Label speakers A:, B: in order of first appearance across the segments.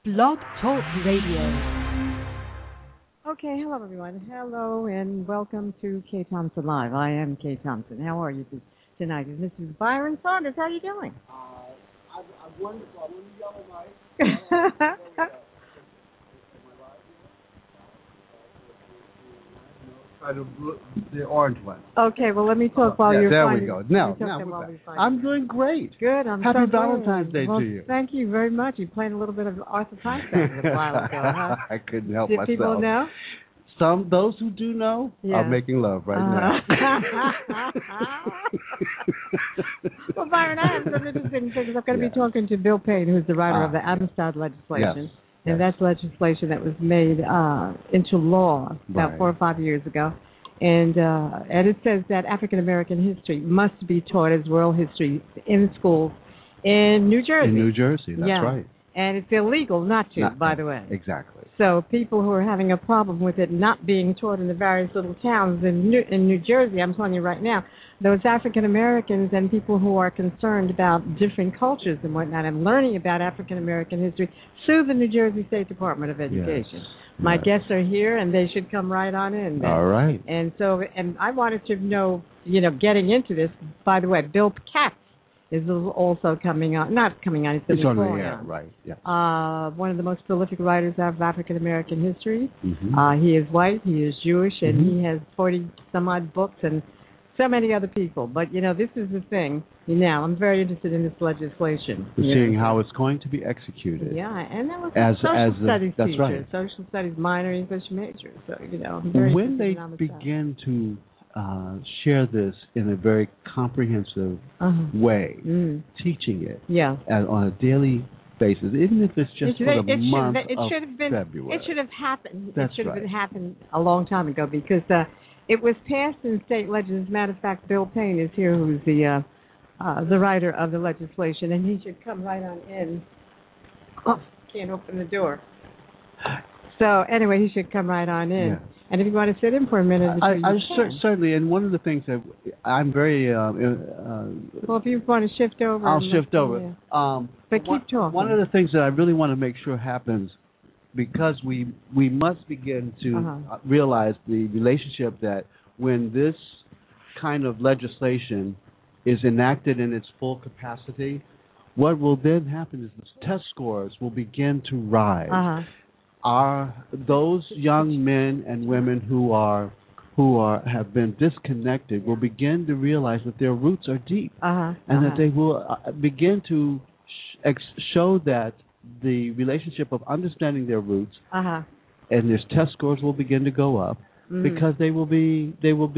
A: Blog Talk Radio.
B: Okay, hello everyone. Hello and welcome to Kay Thompson Live. I am Kay Thompson. How are you tonight? This is Byron Saunders. How are you doing?
C: I'm wonderful. I'm in yellow light. The orange one.
B: Okay, well let me talk while you're
C: there
B: finding.
C: There we go. Now I'm doing great.
B: Good.
C: Happy Valentine's Day to you.
B: Thank you very much. You played a little bit of Arthur Pike a while ago, huh?
C: I couldn't help
B: Did
C: myself.
B: Did people know?
C: Those who do know are making love right now.
B: Well, Byron, I have some interesting things. I'm going to be talking to Bill Payne, who's the writer of the Amistad legislation.
C: Yes.
B: And that's legislation that was made into law about 4 or 5 years ago. And it says that African-American history must be taught as world history in schools in New Jersey.
C: In New Jersey, that's right.
B: And it's illegal not to, by the way.
C: Exactly.
B: So people who are having a problem with it not being taught in the various little towns in New Jersey, I'm telling you right now, those African Americans and people who are concerned about different cultures and whatnot and learning about African American history, sue the New Jersey State Department of Education.
C: Yes.
B: My guests are here, and they should come right on in.
C: All right.
B: And so, and I wanted to know, getting into this. By the way, Bill Katz is also coming on. Not coming on. He's
C: on the air, right? Yeah.
B: One of the most prolific writers of African American history.
C: Mm-hmm.
B: He is white. He is Jewish, and he has 40 some odd books and so many other people. But this is the thing. Now I'm very interested in this legislation.
C: Seeing how it's going to be executed.
B: Yeah, and that was a social studies
C: that's
B: teacher,
C: right.
B: Social studies minor, English major. So
C: when they begin to share this in a very comprehensive way, teaching it on a daily basis, even if it's just for the month of February.
B: It should have happened.
C: That's
B: it should have happened a long time ago because it was passed in state legislation. As a matter of fact, Bill Payne is here, who's the writer of the legislation, and he should come right on in. Oh, can't open the door. So anyway, he should come right on in. Yeah. And if you want to sit in for a minute,
C: certainly. And one of the things that I'm very
B: well, if you want to shift over,
C: I'll shift over.
B: Yeah. But keep talking.
C: One of the things that I really want to make sure happens, because we must begin to realize the relationship that when this kind of legislation is enacted in its full capacity, what will then happen is the test scores will begin to rise. Those young men and women who have been disconnected will begin to realize that their roots are deep, and that they will begin to show that the relationship of understanding their roots and their test scores will begin to go up because they will be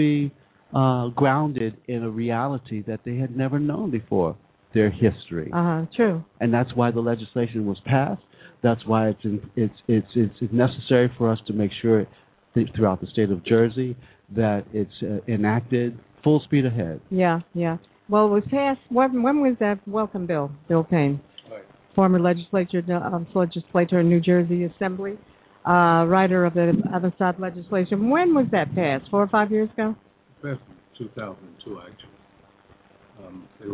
C: grounded in a reality that they had never known before, their history.
B: True.
C: And that's why the legislation was passed. That's why it's necessary for us to make sure throughout the state of Jersey that it's enacted full speed ahead.
B: Yeah. Well, it was passed. When was that? Welcome, Bill Payne, former legislator in New Jersey Assembly, writer of the Amistad legislation. When was that passed? 4 or 5 years ago?
D: Passed in 2002, actually. It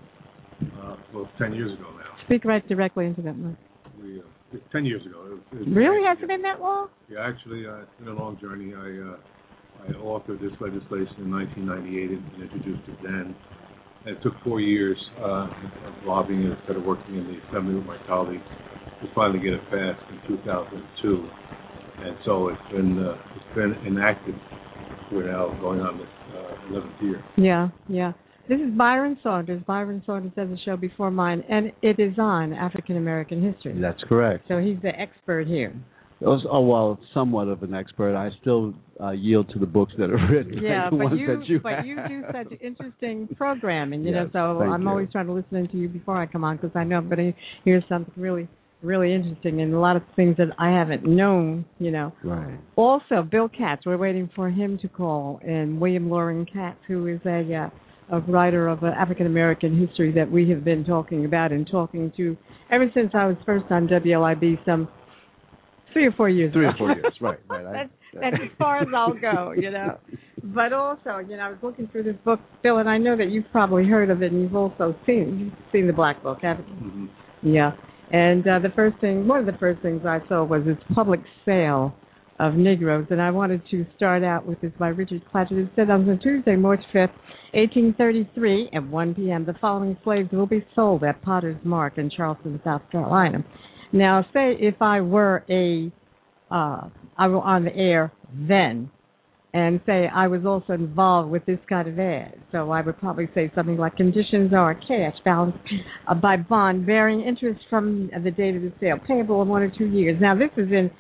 D: was 10 years ago now.
B: Speak right directly into that mic.
D: 10 years ago.
B: Really? Has it been that long?
D: Yeah, actually, it's been a long journey. I authored this legislation in 1998 and introduced it then. And it took 4 years of lobbying instead of working in the Assembly with my colleagues to finally get it passed in 2002. And so it's been enacted. We're now going on the 11th year.
B: Yeah. This is Byron Saunders. Byron Saunders has a show before mine, and it is on African American history.
C: That's correct.
B: So he's the expert here.
C: Somewhat of an expert. I still yield to the books that are written.
B: Yeah,
C: but
B: you do such interesting programming,
C: yes,
B: so I'm always trying to listen to you before I come on because I know I'm going to hear something really, really interesting and a lot of things that I haven't known,
C: Right.
B: Also, Bill Katz, we're waiting for him to call, and William Loring Katz, who is a writer of African American history that we have been talking about and talking to ever since I was first on WLIB some 3 or 4 years ago.
C: 3 or 4 years, right.
B: That's as far as I'll go, But also, I was looking through this book, Bill, and I know that you've probably heard of it, and you've also seen the Black Book, haven't you?
D: Mm-hmm.
B: Yeah. And one of the first things I saw was this public sale of Negroes, and I wanted to start out with this by Richard Clatchit. It said on Tuesday, March 5th, 1833, at 1 p.m., the following slaves will be sold at Potter's Mark in Charleston, South Carolina. Now, say if I were I were on the air then, and say I was also involved with this kind of ad. So I would probably say something like conditions are cash balance by bond bearing interest from the date of the sale, payable in 1 or 2 years. Now, this is in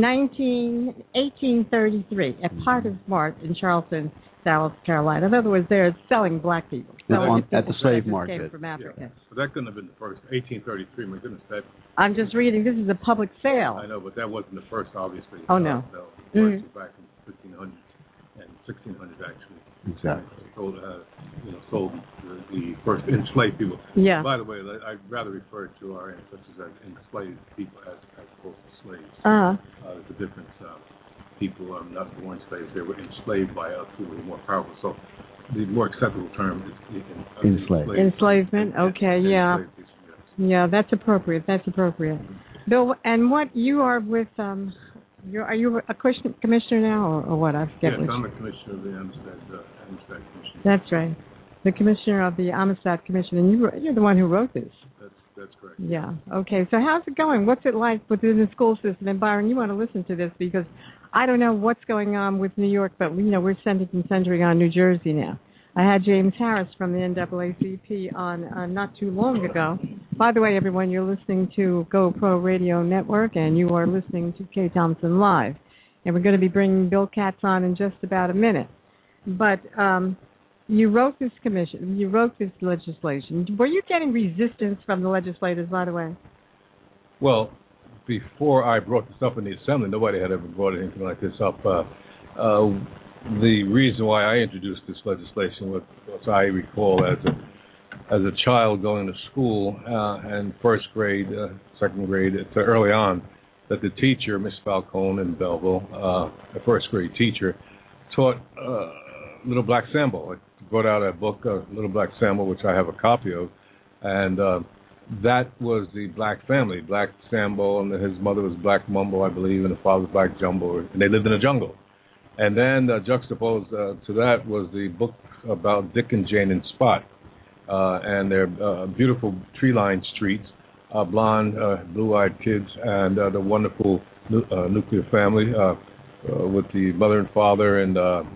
B: 1833 at Potter's Mart in Charleston, South Carolina. In other words, they're selling black people.
C: At the slave market.
B: From Africa.
D: Yeah. So that couldn't have been the first. 1833, my goodness.
B: I'm just reading. This is a public sale.
D: I know, but that wasn't the first, obviously.
B: Oh, no.
D: No, the first back in 1500s and 1600s, actually.
C: Exactly.
D: Sold the first enslaved people.
B: Yeah.
D: By the way, I'd rather refer to our ancestors as enslaved people as opposed to slaves. There's a difference. People are not born slaves; they were enslaved by us who were more powerful. So, the more acceptable term is
B: enslavement. Okay, yeah, yeah, that's appropriate. That's appropriate. Bill, and what you are with? Are you a commissioner now, or what? I forget.
D: Yes, I'm a commissioner of the Amistad Commission.
B: That's right, the commissioner of the Amistad Commission, and you're the one who wrote this.
D: That's correct.
B: Yeah. Okay. So how's it going? What's it like within the school system? And Byron, you want to listen to this because I don't know what's going on with New York, but we're centering on New Jersey now. I had James Harris from the NAACP on not too long ago. By the way, everyone, you're listening to GoPro Radio Network, and you are listening to Kay Thompson Live. And we're going to be bringing Bill Katz on in just about a minute. But you wrote this commission. You wrote this legislation. Were you getting resistance from the legislators, by the way?
D: Well, before I brought this up in the Assembly, nobody had ever brought anything like this up. The reason why I introduced this legislation was I recall as a child going to school and first grade, second grade, early on, that the teacher, Miss Falcone in Belleville, a first grade teacher, taught Little Black Sambo. I brought out a book, Little Black Sambo, which I have a copy of, and that was the black family, Black Sambo, and his mother was Black Mumbo, I believe, and the father was Black Jumbo, and they lived in a jungle. And then juxtaposed to that was the book about Dick and Jane and Spot, and their beautiful tree-lined streets, blonde, blue-eyed kids, and the wonderful nuclear family with the mother and father, and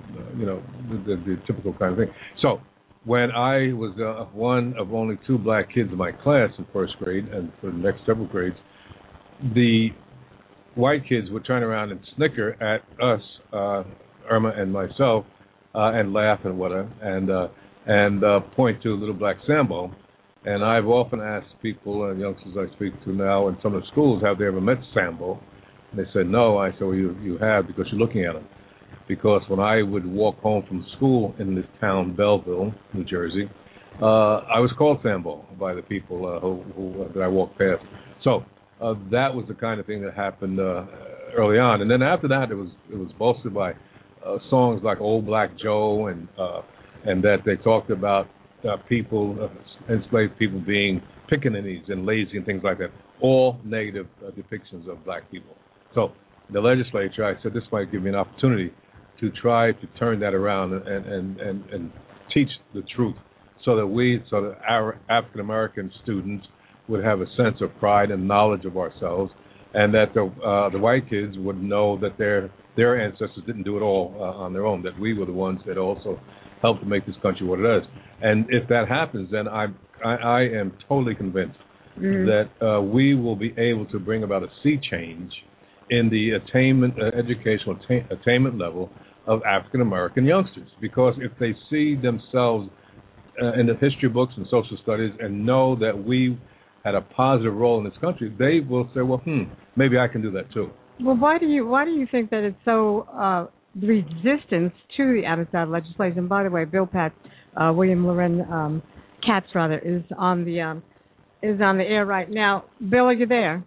D: the typical kind of thing. So when I was one of only 2 black kids in my class in first grade, and for the next several grades, the white kids would turn around and snicker at us, Irma and myself, and laugh and whatever, and point to Little Black Sambo. And I've often asked people, youngsters I speak to now in some of the schools, have they ever met Sambo? And they said, no. I said, well, you have, because you're looking at him. Because when I would walk home from school in this town, Belleville, New Jersey, I was called Sambo by the people who that I walked past. So that was the kind of thing that happened early on. And then after that, it was bolstered by songs like Old Black Joe, and that they talked about people, enslaved people being pickaninnies and lazy and things like that, all negative depictions of black people. So the legislature, I said, this might give me an opportunity to try to turn that around and teach the truth, so that our African American students would have a sense of pride and knowledge of ourselves, and that the white kids would know that their ancestors didn't do it all on their own, that we were the ones that also helped to make this country what it is. And if that happens, then I am totally convinced that we will be able to bring about a sea change in the educational attainment level of African American youngsters. Because if they see themselves in the history books and social studies and know that we had a positive role in this country, they will say, well, maybe I can do that too.
B: Well, why do you think that it's so resistance to the Amistad legislation? By the way, William Loren Katz is on the air right now. Bill, are you there?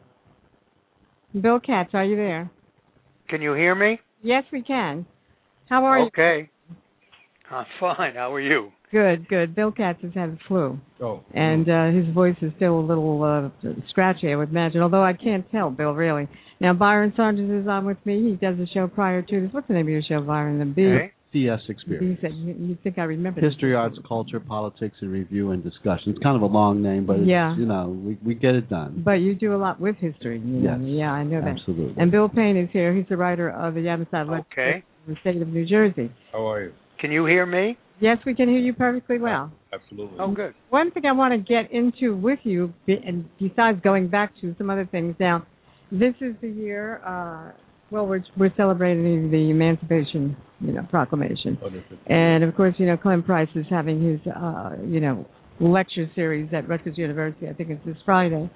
B: Bill Katz, are you there?
A: Can you hear me?
B: Yes, we can. How are you?
A: Okay. I'm fine. How are you?
B: Good, good. Bill Katz has had the flu.
D: Oh.
B: And his voice is still a little scratchy, I would imagine, although I can't tell, Bill, really. Now, Byron Saunders is on with me. He does a show prior to this. What's the name of your show, Byron? The
C: CS Experience.
B: You think I remember
C: History, Arts, Culture, Politics, and Review and Discussion. It's kind of a long name, but it's, we get it done.
B: But you do a lot with history.
C: Yes.
B: Yeah, I know that.
C: Absolutely.
B: And Bill Payne is here. He's the writer of the Amistad Legislation in the state of New Jersey.
D: How are you?
A: Can you hear me?
B: Yes, we can hear you perfectly well.
D: Absolutely.
A: Oh, good.
B: One thing I want to get into with you, and besides going back to some other things now, this is the year, we're celebrating the Emancipation, Proclamation. And, of course, Clem Price is having his, lecture series at Rutgers University. I think it's this Friday.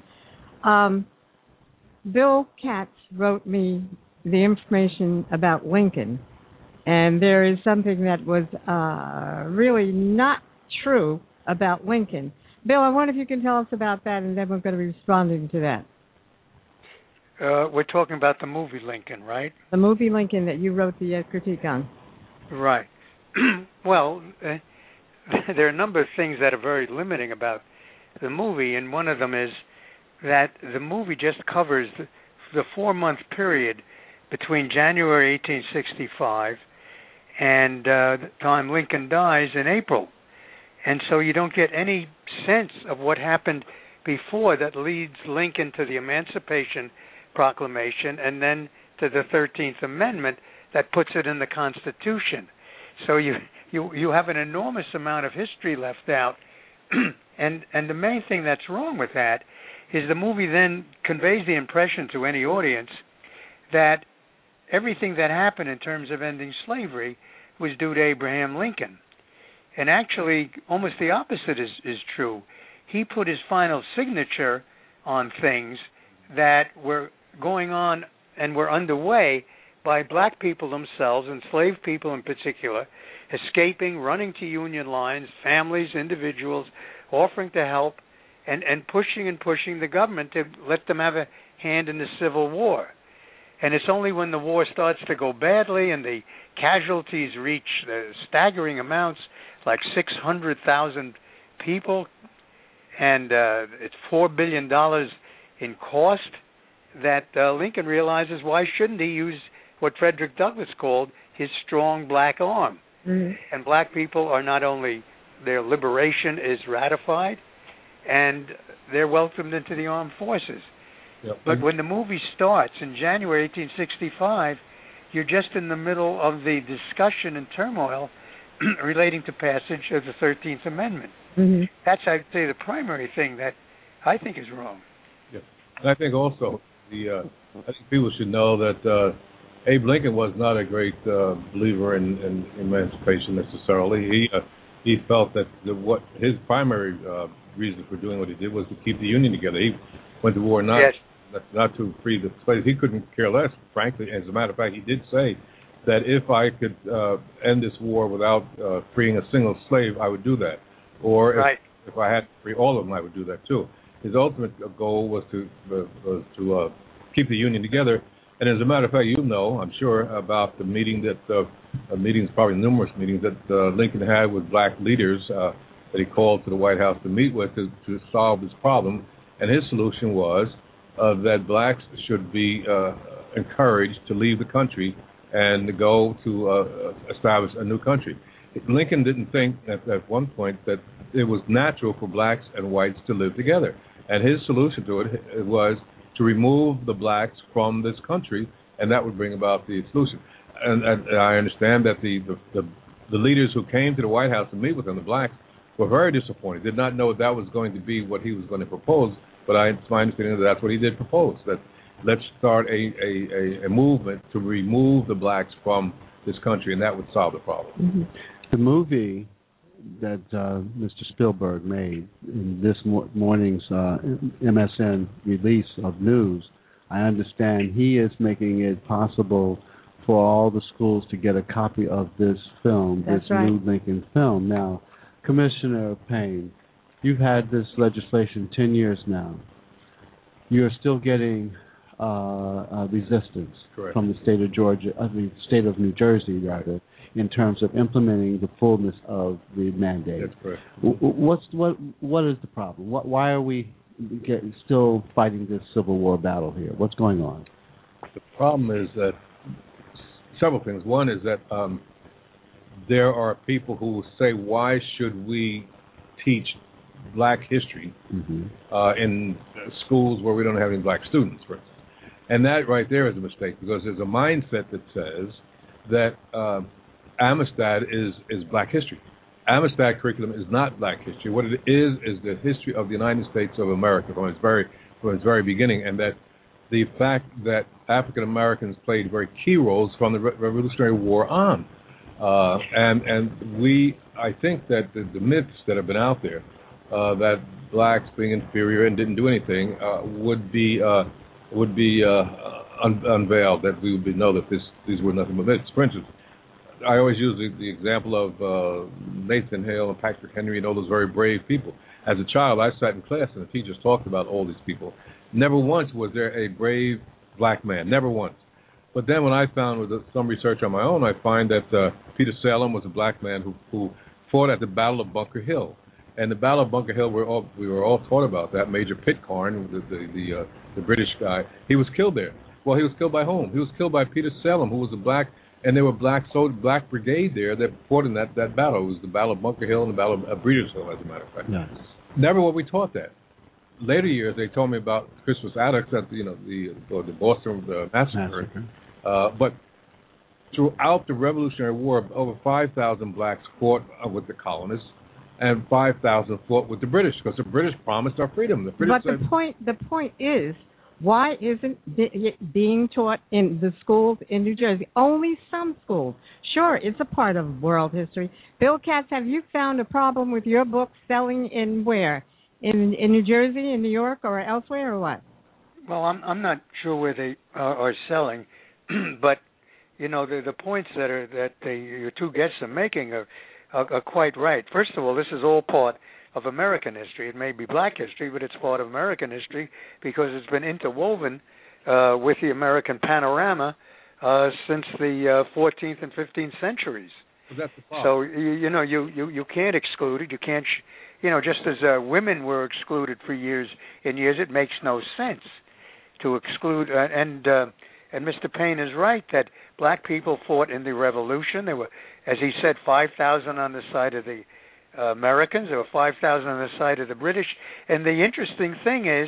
B: Bill Katz wrote me the information about Lincoln. And there is something that was really not true about Lincoln. Bill, I wonder if you can tell us about that, and then we're going to be responding to that.
A: We're talking about the movie Lincoln, right?
B: The movie Lincoln that you wrote the critique on.
A: Right. Well, there are a number of things that are very limiting about the movie, and one of them is that the movie just covers the 4-month period between January 1865 and the time Lincoln dies in April. And so you don't get any sense of what happened before that leads Lincoln to the Emancipation Proclamation and then to the 13th Amendment that puts it in the Constitution. So you have an enormous amount of history left out. and the main thing that's wrong with that is the movie then conveys the impression to any audience that everything that happened in terms of ending slavery was due to Abraham Lincoln. And actually, almost the opposite is true. He put his final signature on things that were going on and were underway by black people themselves, enslaved people in particular, escaping, running to Union lines, families, individuals, offering to help, and pushing the government to let them have a hand in the Civil War. And it's only when the war starts to go badly and the casualties reach the staggering amounts, like 600,000 people, and it's $4 billion in cost, that Lincoln realizes why shouldn't he use what Frederick Douglass called his strong black arm. Mm-hmm. And black people are not only, their liberation is ratified, and they're welcomed into the armed forces. Yep. But when the movie starts in January 1865, you're just in the middle of the discussion and turmoil relating to passage of the 13th Amendment. Mm-hmm. That's, I'd say, the primary thing that I think is wrong.
D: Yeah. And I think also I think people should know that Abe Lincoln was not a great believer in emancipation necessarily. He felt that what his primary reason for doing what he did was to keep the Union together. He went to war not to free the slaves. He couldn't care less, frankly. As a matter of fact, he did say that if I could end this war without freeing a single slave, I would do that. Or if I had to free all of them, I would do that too. His ultimate goal was to keep the Union together. And as a matter of fact, I'm sure, about the meeting meetings, probably numerous meetings that Lincoln had with black leaders that he called to the White House to meet with to solve this problem. And his solution was that blacks should be encouraged to leave the country and to go to establish a new country. Lincoln didn't think at one point that it was natural for blacks and whites to live together. And his solution to it was to remove the blacks from this country, and that would bring about the solution. And I understand that the leaders who came to the White House to meet with him, the blacks, were very disappointed, did not know that was going to be what he was going to propose, but it's my understanding that that's what he did propose, that let's start a movement to remove the blacks from this country, and that would solve the problem.
C: Mm-hmm. The movie that Mr. Spielberg made in this morning's MSN release of news, I understand he is making it possible for all the schools to get a copy of this film, new Lincoln film. Now, Commissioner Payne, you've had this legislation 10 years now. You're still getting resistance from the state of Georgia, the state of New Jersey, rather, in terms of implementing the fullness of the mandate.
D: That's correct.
C: What is the problem? Why are we still fighting this Civil War battle here? What's going on?
D: The problem is that several things. One is that there are people who say, why should we teach black history in schools where we don't have any black students, for instance? And that right there is a mistake, because there's a mindset that says that Amistad is black history. Amistad curriculum is not black history. What it is the history of the United States of America from its very beginning, and that the fact that African Americans played very key roles from the Revolutionary War on. I think that the myths that have been out there, that blacks being inferior and didn't do anything, would be unveiled, that we would know that these were nothing but myths. For instance, I always use the example of Nathan Hale and Patrick Henry and all those very brave people. As a child, I sat in class and the teachers talked about all these people. Never once was there a brave black man, never once. But then when I found with some research on my own, I find that Peter Salem was a black man who fought at the Battle of Bunker Hill. And the Battle of Bunker Hill, we were all taught about that. Major Pitcairn, the British guy, he was killed there. Well, he was killed by whom? He was killed by Peter Salem, who was a black, and there were black brigade there that fought in that battle. It was the Battle of Bunker Hill and the Battle of Breeders' Hill, as a matter of fact.
C: Yes.
D: Never were we taught that. Later years, they told me about Crispus Attucks at the Boston massacre. But throughout the Revolutionary War, over 5,000 blacks fought with the colonists, and 5,000 fought with the British, because the British promised our freedom.
B: But the point is, why isn't it being taught in the schools in New Jersey? Only some schools. Sure, it's a part of world history. Bill Katz, have you found a problem with your book selling in where? In New Jersey, in New York, or elsewhere, or what?
A: Well, I'm not sure where they are selling, but the points that your two guests are making are quite right. First of all, this is all part of American history. It may be black history, but it's part of American history because it's been interwoven with the American panorama since the 14th and 15th centuries.
D: Well, that's the problem.
A: So you can't exclude it. You can't. Just as women were excluded for years and years, it makes no sense to exclude. And Mr. Payne is right that black people fought in the Revolution. There were, as he said, 5,000 on the side of the Americans. There were 5,000 on the side of the British. And the interesting thing is,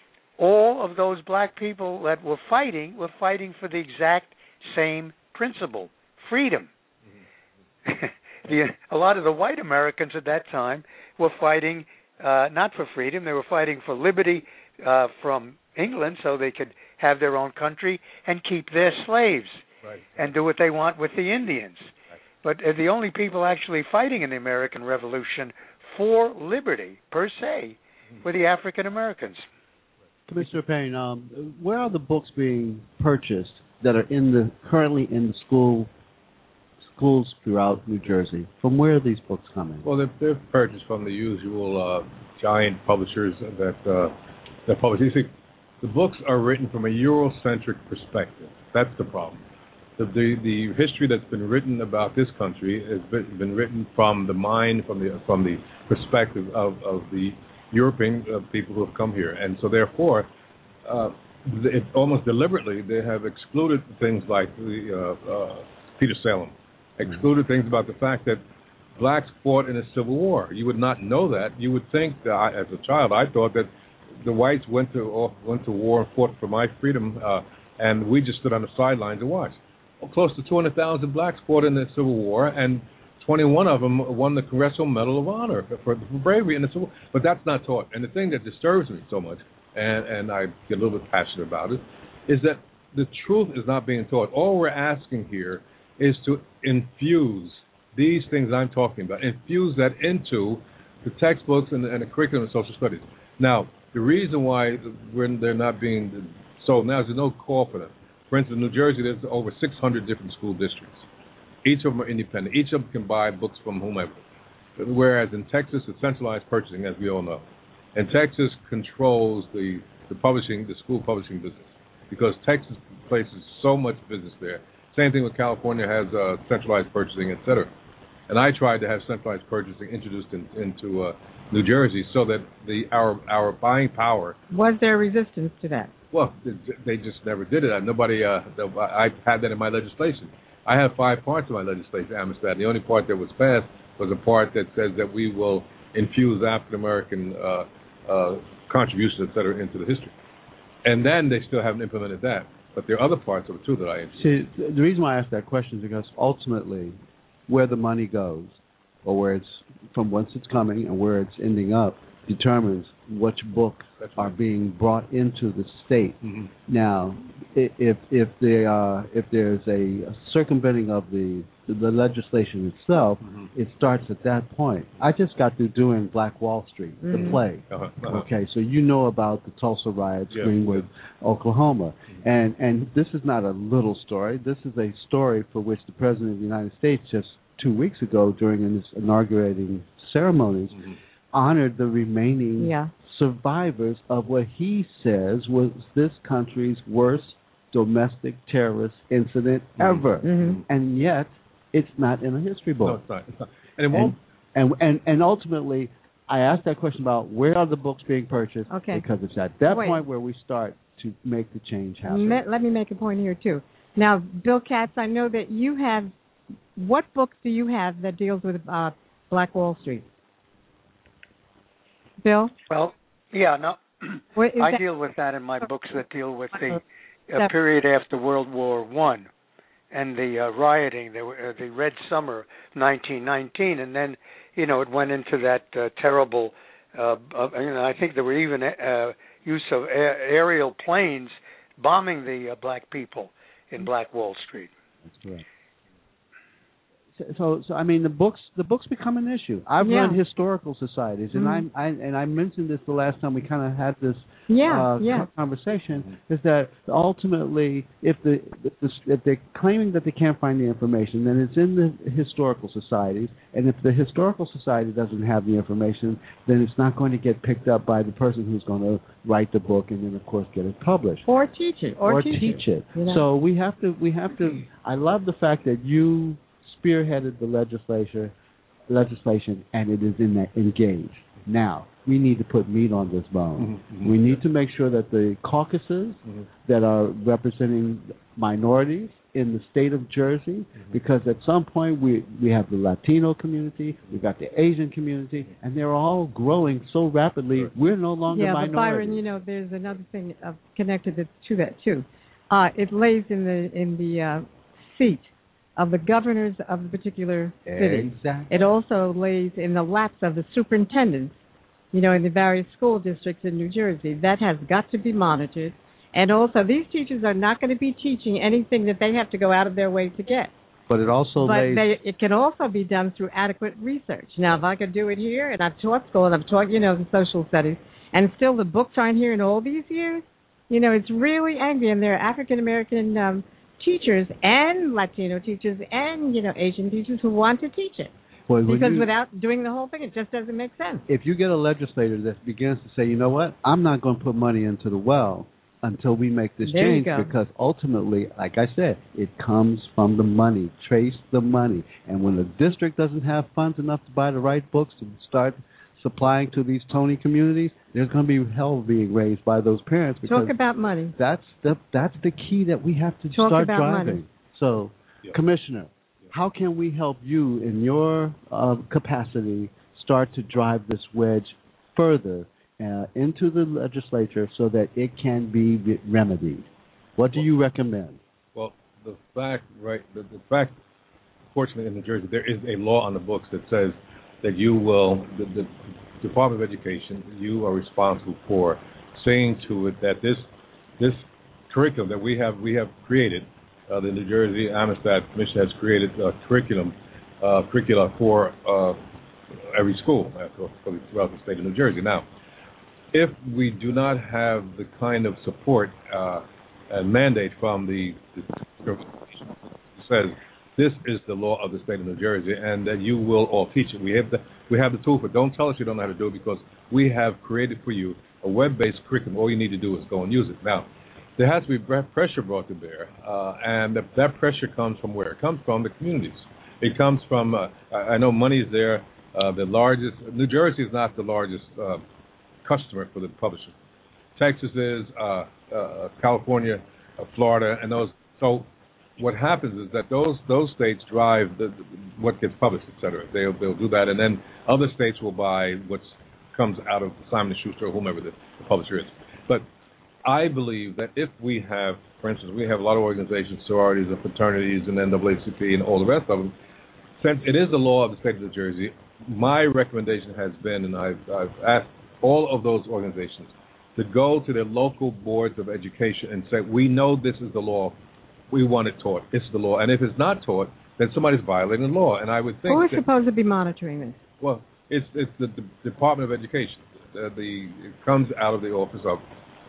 A: all of those black people that were fighting for the exact same principle: freedom. A lot of the white Americans at that time were fighting not for freedom. They were fighting for liberty from England so they could have their own country and keep their slaves and do what they want with the Indians. Right. But the only people actually fighting in the American Revolution for liberty, per se, were the African Americans.
C: Commissioner Payne, where are the books being purchased that are currently in the schools throughout New Jersey? From where are these books coming? Well,
D: they're purchased from the usual giant publishers that publish. You see, the books are written from a Eurocentric perspective. That's the problem. The history that's been written about this country has been written from the mind, from the perspective of the European people who have come here, and so therefore, almost deliberately, they have excluded things like Peter Salem. Excluded things about the fact that blacks fought in a civil war. You would not know that. You would think that, as a child, I thought that the whites went to war and fought for my freedom, and we just stood on the sidelines and watched. Well, close to 200,000 blacks fought in the Civil War, and 21 of them won the Congressional Medal of Honor for bravery in the Civil War. But that's not taught. And the thing that disturbs me so much, and I get a little bit passionate about it, is that the truth is not being taught. All we're asking here is to infuse these things I'm talking about, infuse that into the textbooks and the curriculum of social studies. Now, the reason why they're not being sold now is there's no call for them. For instance, in New Jersey, there's over 600 different school districts. Each of them are independent. Each of them can buy books from whomever. Whereas in Texas, it's centralized purchasing, as we all know. And Texas controls the school publishing business, because Texas places so much business there. Same thing with California has centralized purchasing, et cetera. And I tried to have centralized purchasing introduced into New Jersey so that our buying power.
B: Was there resistance to that?
D: Well, they just never did it. I had that in my legislation. I have 5 parts of my legislation, Amistad. The only part that was passed was a part that says that we will infuse African American contributions, et cetera, into the history. And then they still haven't implemented that. But there are other parts of it, too, that I introduced.
C: See, the reason why I ask that question is because ultimately where the money goes, or where it's from whence it's coming and where it's ending up, determines which books are being brought into the state. Mm-hmm. Now, if there's a circumventing of the legislation itself, mm-hmm. it starts at that point. I just got through doing Black Wall Street, mm-hmm. the play. Okay, so you know about the Tulsa riots, Greenwood, Oklahoma, mm-hmm. and this is not a little story. This is a story for which the President of the United States just 2 weeks ago during his inaugurating ceremonies mm-hmm. honored the remaining survivors of what he says was this country's worst domestic terrorist incident ever. Mm-hmm. And yet, it's not in a history book.
D: No, it's not. And it won't.
C: And ultimately, I asked that question about where are the books being purchased, because it's at that point where we start to make the change happen.
B: Let me make a point here, too. Now, Bill Katz, I know that you have, what books do you have that deals with Black Wall Street? Bill?
A: Well, I deal with that in my books that deal with the period after World War I and the rioting, the Red Summer of 1919, and then, it went into that terrible, I think there were even use of aerial planes bombing the black people in Black Wall Street.
C: That's correct. So I mean, the books become an issue. I've run historical societies, and mm-hmm. I mentioned this the last time we kind of had this conversation. Mm-hmm. Is that ultimately, if they're claiming that they can't find the information, then it's in the historical societies, and if the historical society doesn't have the information, then it's not going to get picked up by the person who's going to write the book and then, of course, get it published
B: or teach it.
C: So we have to. I love the fact that you spearheaded the legislation, and it is engaged. Now, we need to put meat on this bone. Mm-hmm. We need to make sure that the caucuses mm-hmm. that are representing minorities in the state of Jersey, mm-hmm. because at some point we have the Latino community, we've got the Asian community, and they're all growing so rapidly, we're no longer minorities.
B: Yeah, but Byron, there's another thing connected to that, too. It lays in the seat of the governors of the particular city.
C: Exactly.
B: It also lays in the laps of the superintendents, in the various school districts in New Jersey. That has got to be monitored. And also, these teachers are not going to be teaching anything that they have to go out of their way to get.
C: But it also
B: it can also be done through adequate research. Now, if I could do it here, and I've taught school, and I've taught, the social studies, and still the books aren't here in all these years, it's really angry. And there are African-American teachers and Latino teachers and, Asian teachers who want to teach it.
C: Well,
B: because without doing the whole thing, it just doesn't make sense.
C: If you get a legislator that begins to say, you know what, I'm not going to put money into the well until we make this change, because ultimately, like I said, it comes from the money. Trace the money. And when the district doesn't have funds enough to buy the right books to start supplying to these Tony communities, there's going to be hell being raised by those parents.
B: Talk about money.
C: That's the key that we have to start driving.
B: Money.
C: So, Commissioner, how can we help you in your capacity start to drive this wedge further into the legislature so that it can be remedied? What do you recommend?
D: Well, the fact, fortunately in New Jersey, there is a law on the books that says that you will, the Department of Education, you are responsible for saying to it that this curriculum that we have created, the New Jersey Amistad Commission has created a curricula for every school throughout the state of New Jersey. Now, if we do not have the kind of support and mandate from the says this is the law of the state of New Jersey, and that you will all teach it. We have the tool, but don't tell us you don't know how to do it, because we have created for you a web-based curriculum. All you need to do is go and use it. Now, there has to be pressure brought to bear, and that pressure comes from where? It comes from the communities. It comes from, I know money is there. The largest, New Jersey is not the largest customer for the publishers. Texas is, California, Florida, and those. So what happens is that those states drive what gets published, et cetera. They'll do that, and then other states will buy what comes out of Simon & Schuster or whomever the publisher is. But I believe that if we have, for instance, we have a lot of organizations, sororities and fraternities and NAACP and all the rest of them, since it is the law of the state of New Jersey, my recommendation has been, and I've asked all of those organizations to go to their local boards of education and say, we know this is the law. We want it taught. It's the law. And if it's not taught, then somebody's violating the law. And I would think...
B: Who is supposed to be monitoring this?
D: Well, it's the Department of Education. It comes out of the office of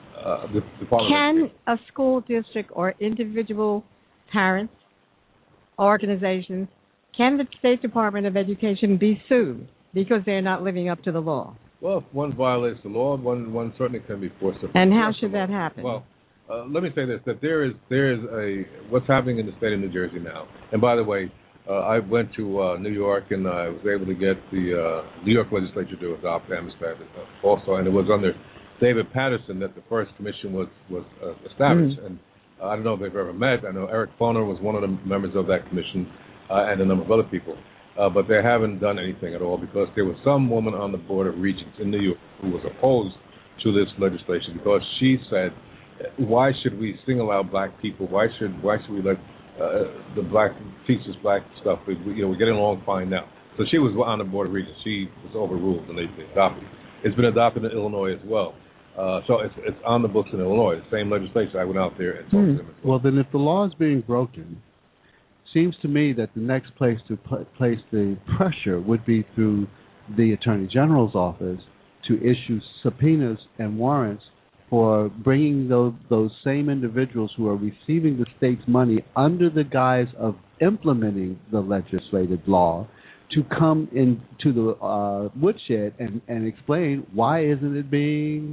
D: the Department of Education.
B: Can a school district or individual parents, organizations, can the State Department of Education be sued because they're not living up to the law?
D: Well, if one violates the law, one certainly can be forced to.
B: And how should that happen?
D: Well, let me say this: that there is what's happening in the state of New Jersey now. And by the way, I went to New York and I was able to get the New York legislature to adopt Amistad also, and it was under David Patterson that the first commission was established. And I don't know if they've ever met. I know Eric Foner was one of the members of that commission, and a number of other people. But they haven't done anything at all because there was some woman on the Board of Regents in New York who was opposed to this legislation because she said, why should we single out black people? Why should we let the black teach us black stuff? We're getting along fine now. So she was on the Board of Regents. She was overruled and they adopted it. It's been adopted in Illinois as well. So it's on the books in Illinois. The same legislation. I went out there and talked to them.
C: Well, then if the law is being broken, seems to me that the next place to place the pressure would be through the Attorney General's office to issue subpoenas and warrants for bringing those same individuals who are receiving the state's money under the guise of implementing the legislated law to come into the woodshed and explain why isn't it being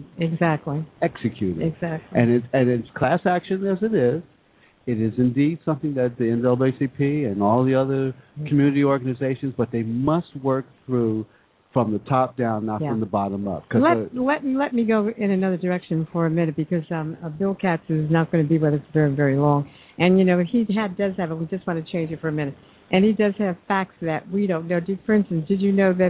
C: executed.
B: Exactly.
C: And it's class action as it is. It is indeed something that the NAACP and all the other community organizations, but they must work through from the top down, not from the bottom up.
B: Let me go in another direction for a minute because Bill Katz is not going to be with us very, very long. And, he does have it. We just want to change it for a minute. And he does have facts that we don't know. For instance, did you know that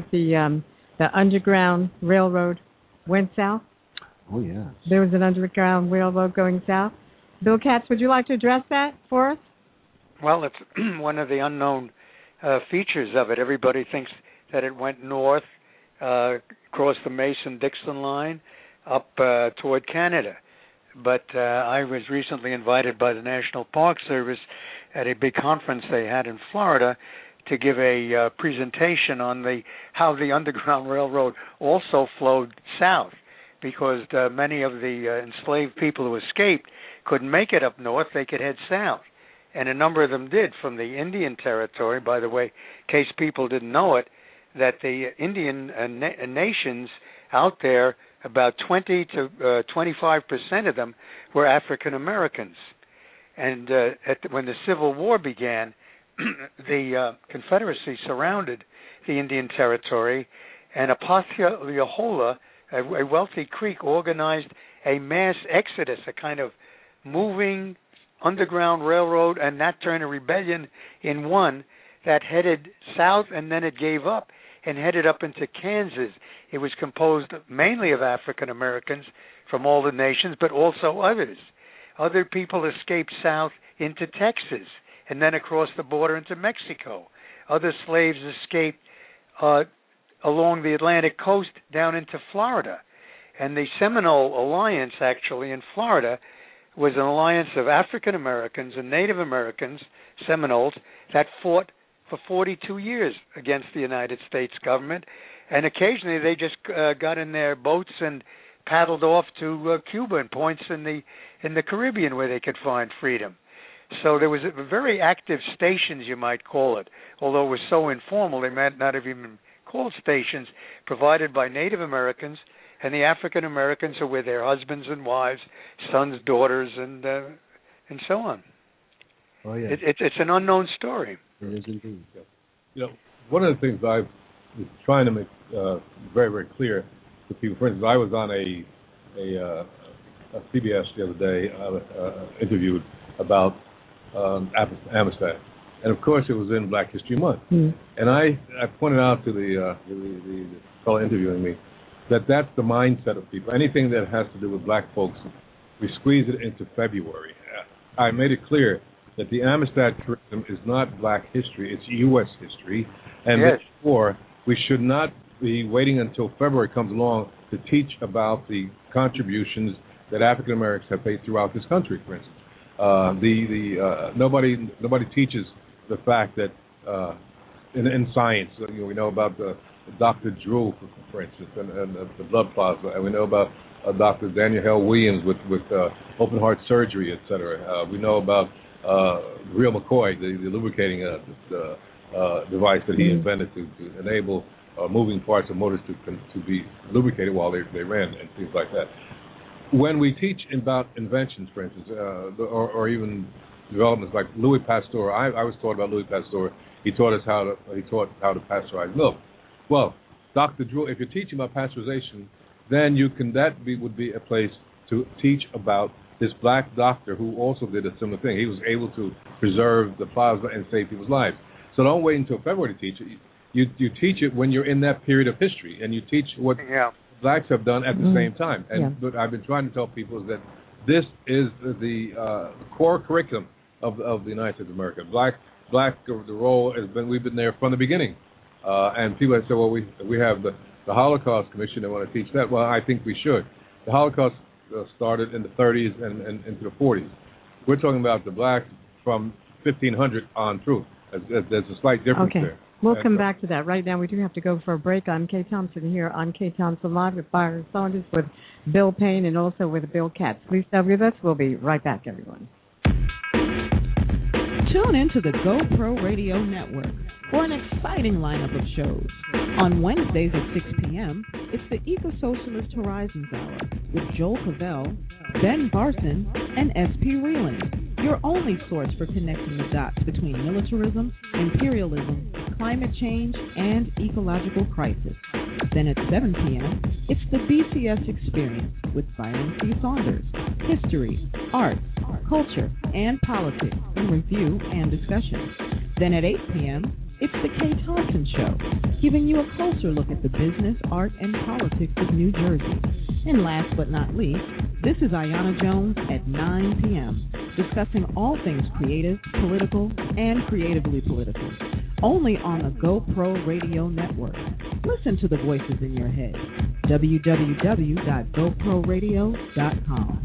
B: the Underground Railroad went south?
C: Oh, yes.
B: There was an Underground Railroad going south. Bill Katz, would you like to address that for us?
A: Well, it's one of the unknown features of it. Everybody thinks that it went north, across the Mason-Dixon line, up toward Canada. But I was recently invited by the National Park Service at a big conference they had in Florida to give a presentation on how the Underground Railroad also flowed south, because many of the enslaved people who escaped couldn't make it up north. They could head south, and a number of them did from the Indian Territory. By the way, in case people didn't know it, that the Indian nations out there, about 20 to 25% of them were African Americans. And when the Civil War began, the Confederacy surrounded the Indian Territory, and Apathiahola, a wealthy Creek, organized a mass exodus, a kind of moving underground railroad, and that turned a rebellion in one that headed south, and then it gave up and headed up into Kansas. It was composed mainly of African Americans from all the nations, but also others. Other people escaped south into Texas and then across the border into Mexico. Other slaves escaped along the Atlantic coast down into Florida. And the Seminole Alliance, actually, in Florida, was an alliance of African Americans and Native Americans, Seminoles, that fought for 42 years against the United States government. And occasionally they just got in their boats and paddled off to Cuba and points in the Caribbean where they could find freedom. So there was a very active stations, you might call it, although it was so informal they might not have even called stations, provided by Native Americans and the African Americans are with their husbands and wives, sons, daughters, and so on.
C: Oh yeah,
A: it's an unknown story.
C: It is indeed.
D: One of the things I was trying to make very, very clear to people. For instance, I was on a CBS the other day, interviewed about Amistad, and of course it was in Black History Month. And I pointed out to the fellow interviewing me that that's the mindset of people. Anything that has to do with black folks, we squeeze it into February. I made it clear that the Amistad curriculum is not black history, it's U.S. history, and therefore we should not be waiting until February comes along to teach about the contributions that African Americans have made throughout this country, for instance. Nobody teaches the fact that in science, we know about Dr. Drew, for instance, and the blood plasma, and we know about Dr. Daniel Hale Williams with open heart surgery, et cetera. We know about Real McCoy, the lubricating device that he invented to enable moving parts of motors to be lubricated while they ran and things like that. When we teach about inventions, for instance, or even developments like Louis Pasteur, I was taught about Louis Pasteur. He taught us how to pasteurize milk. Well, Dr. Drew, if you're teaching about pasteurization, then would be a place to teach about this black doctor who also did a similar thing. He was able to preserve the plasma and save people's lives. So don't wait until February to teach it. You teach it when you're in that period of history, and you teach what blacks have done at the same time. And what I've been trying to tell people is that this is the core curriculum of the United States of America. Black, the role has been, we've been there from the beginning. And people have said, well, we have the Holocaust Commission that want to teach that. Well, I think we should. The Holocaust started in the 30s and into the 40s. We're talking about the blacks from 1500 on through. There's a slight difference there.
B: We'll come back to that. Right now, we do have to go for a break. I'm Kay Thompson here on Kay Thompson Live with Byron Saunders, with Bill Payne, and also with Bill Katz. Please stay with us. We'll be right back, everyone.
E: Tune into the GoPro Radio Network for an exciting lineup of shows. On Wednesdays at 6 p.m., it's the Eco-Socialist Horizons Hour with Joel Cavell, Ben Barson, and S.P. Reeland, your only source for connecting the dots between militarism, imperialism, climate change, and ecological crisis. Then at 7 p.m., it's the BCS Experience with Byron C. Saunders, history, art, culture, and politics in review and discussion. Then at 8 p.m., it's the Kay Thompson Show, giving you a closer look at the business, art, and politics of New Jersey. And last but not least, this is Ayanna Jones at 9 p.m., discussing all things creative, political, and creatively political, only on the GoPro Radio Network. Listen to the voices in your head. www.goproradio.com.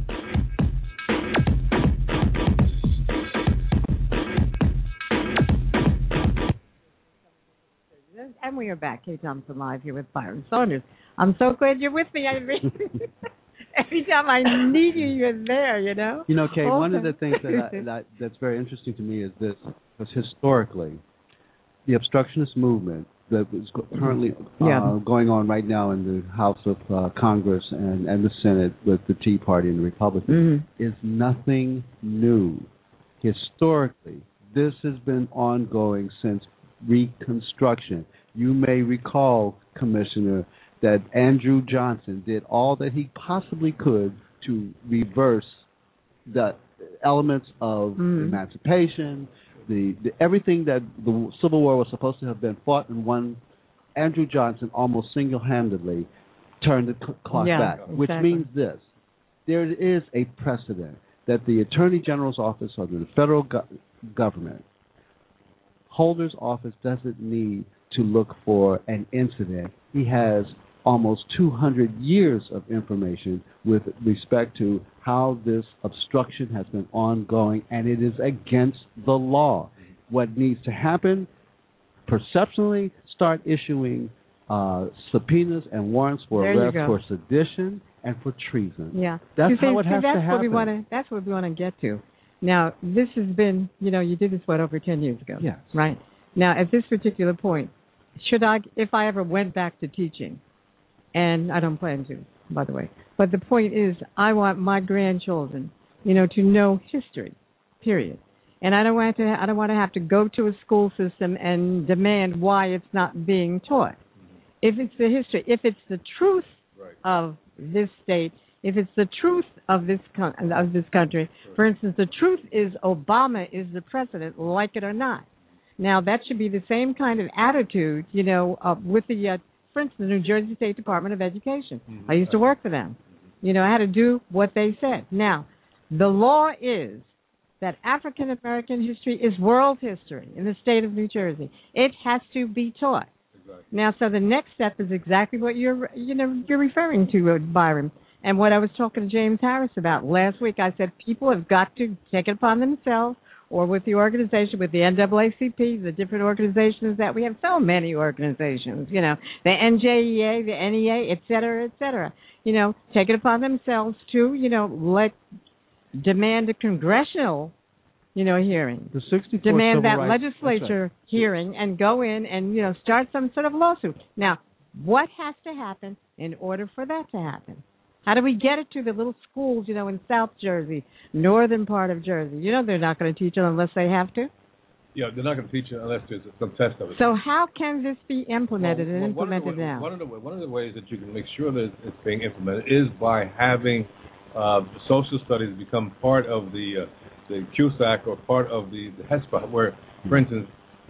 B: And we are back, Kay Thompson Live here with Byron Saunders. I'm so glad you're with me. Every time I need you, you're there, you know?
C: You know, Kay, one of the things that's very interesting to me is this, because historically, the obstructionist movement that is currently going on right now in the House of Congress and the Senate with the Tea Party and the Republicans is nothing new. Historically, this has been ongoing since Reconstruction. You may recall, Commissioner, that Andrew Johnson did all that he possibly could to reverse the elements of emancipation, the everything that the Civil War was supposed to have been fought and won. Andrew Johnson almost single-handedly turned the clock back, which means this. There is a precedent that the Attorney General's office or the federal government Holder's office doesn't need to look for an incident. He has almost 200 years of information with respect to how this obstruction has been ongoing, and it is against the law. What needs to happen, perceptionally, start issuing subpoenas and warrants for arrest for sedition and for treason.
B: Yeah.
C: That's how it has to happen.
B: That's what we want to get to. Now, this has been, you did this, over 10 years ago?
C: Yes.
B: Right? Now, at this particular point, if I ever went back to teaching, and I don't plan to, by the way. But the point is, I want my grandchildren, to know history, period. And I don't want to have to go to a school system and demand why it's not being taught. If it's the history, if it's the truth of this state, if it's the truth of this country, for instance, the truth is Obama is the president, like it or not. Now, that should be the same kind of attitude, with the, for instance, the New Jersey State Department of Education. I used to work for them. I had to do what they said. Now, the law is that African American history is world history in the state of New Jersey. It has to be taught. Exactly. Now, so the next step is exactly what you're referring to, Byron, and what I was talking to James Harris about last week. I said people have got to take it upon themselves, or with the organization, with the NAACP, the different organizations that we have, so many organizations, the NJEA, the NEA, et cetera, take it upon themselves to, demand a congressional, hearing.
C: The 64th
B: demand that
C: rights,
B: legislature hearing and go in and, start some sort of lawsuit. Now, what has to happen in order for that to happen? How do we get it to the little schools, in South Jersey, northern part of Jersey? They're not going to teach it unless they have to.
D: Yeah, they're not going to teach it unless there's some test of it.
B: So how can this be implemented implemented now?
D: One of the ways that you can make sure that it's being implemented is by having social studies become part of the CUSAC or part of the HESPA, where, for instance,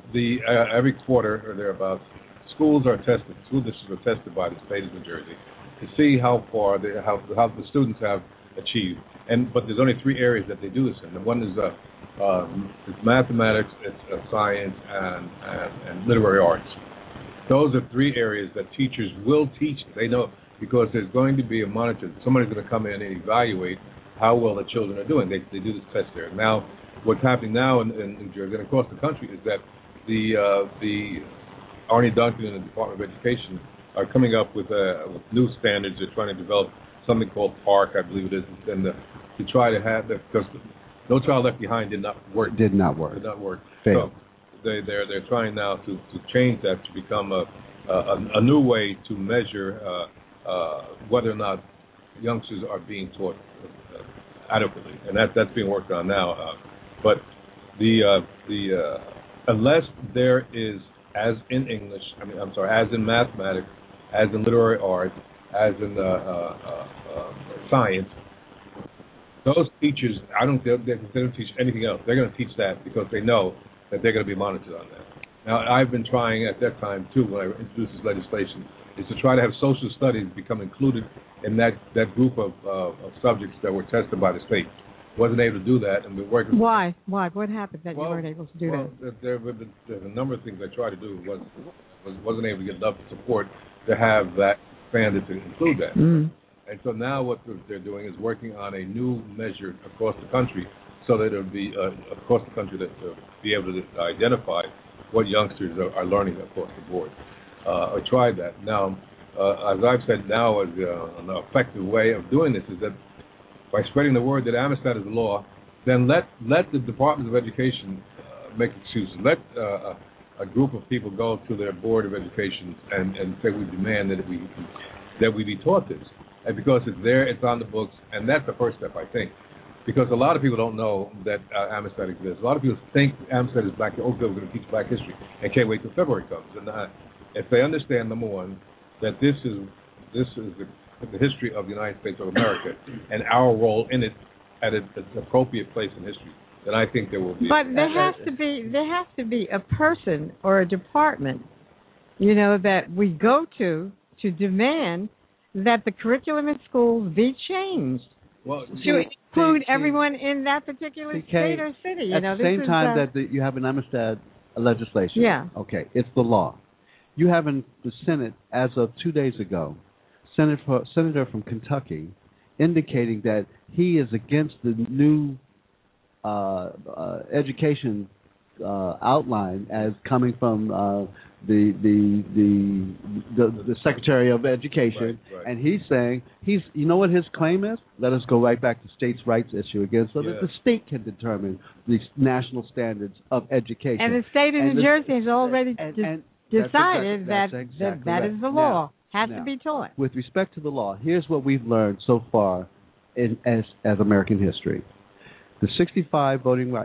D: every quarter or thereabouts, schools are tested. School districts are tested by the state of New Jersey to see how far how the students have achieved. But there's only 3 areas that they do this in. And one is it's mathematics, it's science, and literary arts. Those are 3 areas that teachers will teach. They know, because there's going to be a monitor. Somebody's going to come in and evaluate how well the children are doing. They do this test there. Now, what's happening now in New Jersey and across the country is that the Arne Duncan and the Department of Education are coming up with new standards. They're trying to develop something called PARC, I believe it is, and to try to have that, because No Child Left Behind did not work.
C: Failed.
D: So they're trying now to change that to become a new way to measure whether or not youngsters are being taught adequately, and that's being worked on now. But unless there is, as in English, as in mathematics, as in literary arts, as in science, those teachers, they don't teach anything else. They're going to teach that because they know that they're going to be monitored on that. Now, I've been trying at that time, too, when I introduced this legislation, is to try to have social studies become included in that group of subjects that were tested by the state. Wasn't able to do that, and we're working.
B: Why? What happened that you weren't able to do that?
D: There's a number of things I tried to do. Wasn't able to get enough support to have that expanded to include that. Mm. And so now what they're doing is working on a new measure across the country, so that it'll be across the country to be able to identify what youngsters are learning across the board. I tried that. Now, as I've said now, an effective way of doing this is that by spreading the word that Amistad is the law, then let the Department of Education make excuses. Let a group of people go to their Board of Education and say we demand that we be taught this. And because it's there, it's on the books, and that's the first step, I think. Because a lot of people don't know that Amistad exists. A lot of people think Amistad is black. We're going to teach black history and can't wait till February comes. And if they understand, number one, that this is the history of the United States of America and our role in it at its appropriate place in history, then I think there will be.
B: But there has to be a person or a department, that we go to demand that the curriculum in schools be changed.
C: Well,
B: to include everyone in that particular state or city.
C: At the same time that you have an Amistad legislation.
B: Yeah.
C: Okay, it's the law. You have in the Senate, as of 2 days ago, Senator from Kentucky indicating that he is against the new education outline as coming from the Secretary of Education, right. And he's saying you know what his claim is? Let us go right back to states' rights issue again, so that the state can determine the national standards of education.
B: And the state of New Jersey has already decided that is the law. Has
C: Now,
B: to be taught.
C: With respect to the law, here's what we've learned so far as American history. The 65